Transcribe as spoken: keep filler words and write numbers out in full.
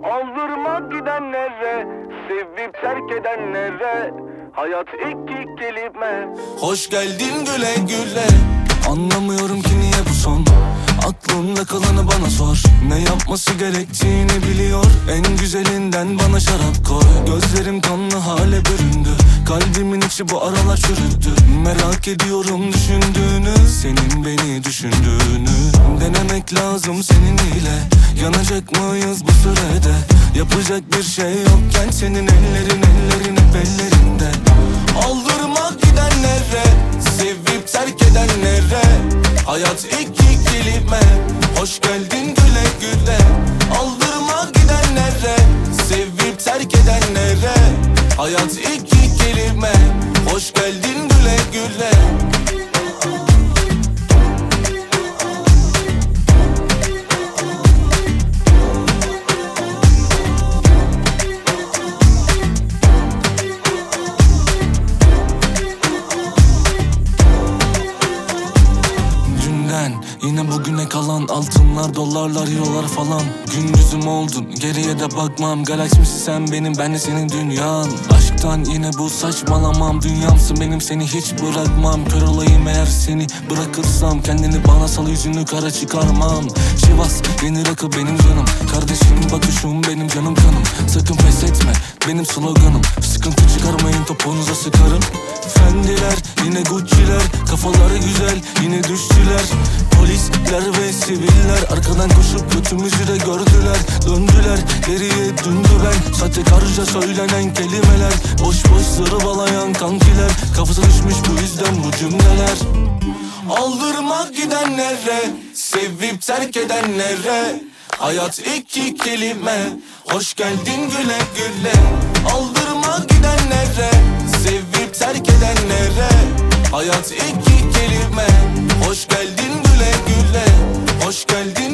Aldırma gidenlere, sevip terk edenlere, hayat iki kelime. Hoş geldin güle güle. Anlamıyorum ki niye bu son. Aklımda kalanı bana sor. Ne yapması gerektiğini biliyor. En güzelinden bana şarap koy. Gözlerim kanlı hale büründü. Kalbimin içi bu aralar çürüdü. Merak ediyorum düşündüğünü, senin beni düşündüğünü. Denemek lazım seninle. Yanacak mıyız bu sürede? Yapacak bir şey yokken senin ellerin ellerin hep ellerinde. Aldırma gidenlere, sevip terk edenlere, hayat iki kelime. Hoş geldin güle güle. Aldırma gidenlere, sevip terk edenlere, hayat iki kelime. Hoş geldin güle güle. Yine bugüne kalan altınlar, dolarlar, eurolar falan. Gündüzüm oldun, geriye de bakmam. Galaksimisin sen benim, ben de senin dünyan. Aşktan yine bu saçmalamam. Dünyamsın benim, seni hiç bırakmam. Kör olayım eğer seni bırakırsam. Kendini bana sal, yüzünü kara çıkarmam. Şivas yeni rakı benim canım. Kardeşim bakışım benim canım kanım. Sakın pes etme benim sloganım. Sıkıntı çıkarmayın, topuğunuza sıkarım. Fendiler yine Gucci'ler, kafaları güzel yine düştüler. Polisler ve siviller arkadan koşup götümüzü de gördüler. Döndüler geriye döndü ben. Sahtekarca söylenen kelimeler, boş boş zırvalayan kankiler. Kafası düşmüş bu yüzden bu cümleler. Aldırma gidenlere, sevip terk edenlere, hayat iki kelime. Hoş geldin güle güle. Aldırma gidenlere, sevip terk edenlere, hayat iki kelime. Hoş geldin güle güle. Hoş geldin.